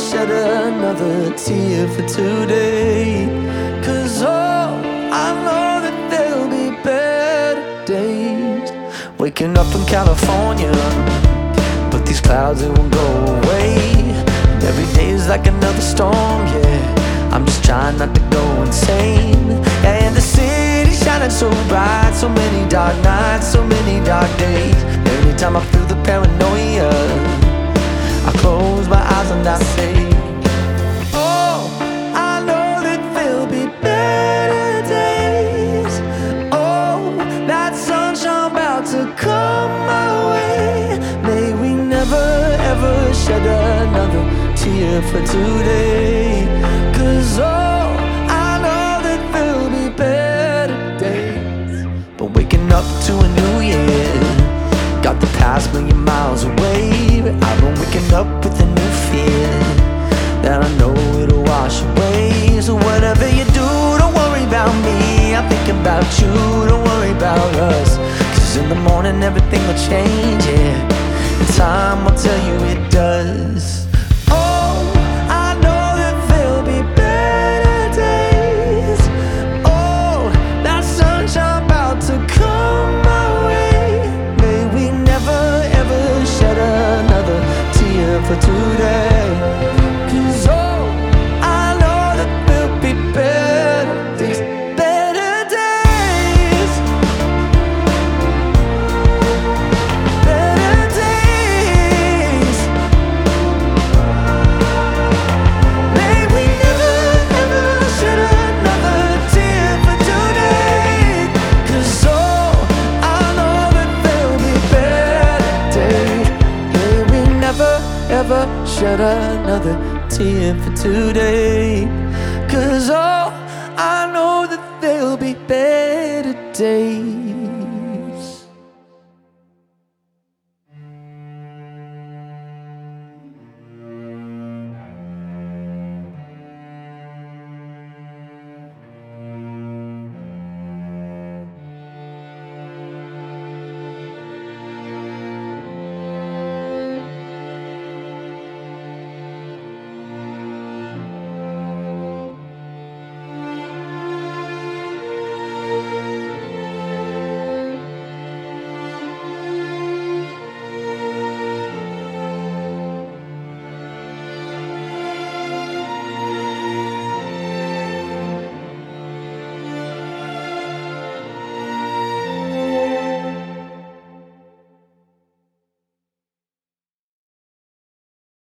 shed another tear for today. 'Cause oh, I know that there'll be better days. Waking up in California, but these clouds, they won't go away. And every day is like another storm, yeah. I'm just trying not to go insane. Yeah, and the city's shining so bright, so many dark nights, so many dark days. Anytime I feel the paranoia, I close my eyes and I say, oh, I know that there'll be better days. Oh, that sun's about to come my way. May we never ever shed another tear for today. 'Cause oh, I know that there'll be better days. But waking up to a new year, got the past million miles away. But I've been waking up with a new fear that I know it'll wash away. So whatever you do, don't worry about me, I'm thinking about you, don't worry about us. 'Cause in the morning everything will change, yeah, and time will tell you it does. Oh, I know that there'll be better days. Oh, that sun's about to come my way. May we never ever shed another tear for today. 'Cause oh, I know that there'll be better days. Better days. Better days. May we never ever shed another tear for today. 'Cause oh, I know that there'll be better days. May we never ever shed another tear for today. 'Cause oh, I know that there'll be better days.